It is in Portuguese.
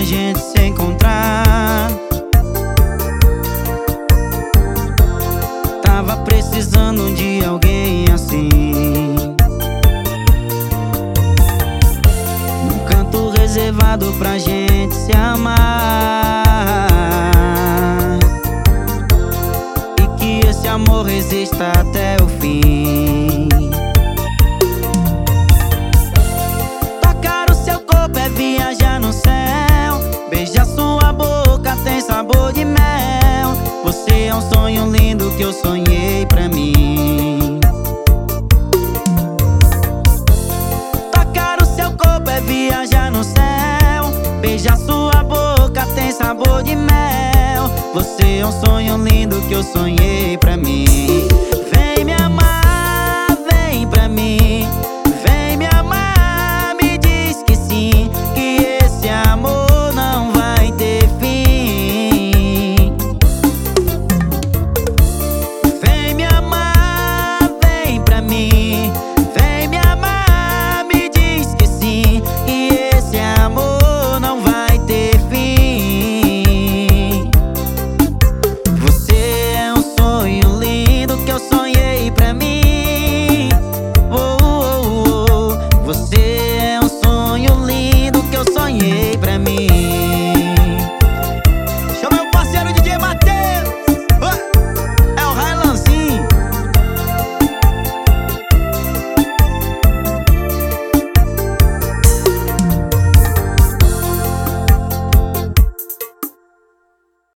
gente se encontrar. Tava precisando de alguém assim, num canto reservado pra gente se amar, e que esse amor resista até o fim. Tocar o seu corpo é viajar no céu, beijar sua boca tem sabor de mel. Você é um sonho lindo que eu sonhei pra mim. Tocar o seu corpo é viajar no céu, beijar sua boca tem sabor de mel. Você é um sonho lindo que eu sonhei pra mim. Vem me amar, vem pra mim. Vem me amar, me diz que sim, que esse amor não vai ter fim. Vem me amar, vem pra mim. Vem me amar, me diz que sim, que esse amor não vai ter fim. Você é um sonho lindo que eu sonhei pra mim. Oh, oh, oh. Você é um sonho lindo que eu sonhei pra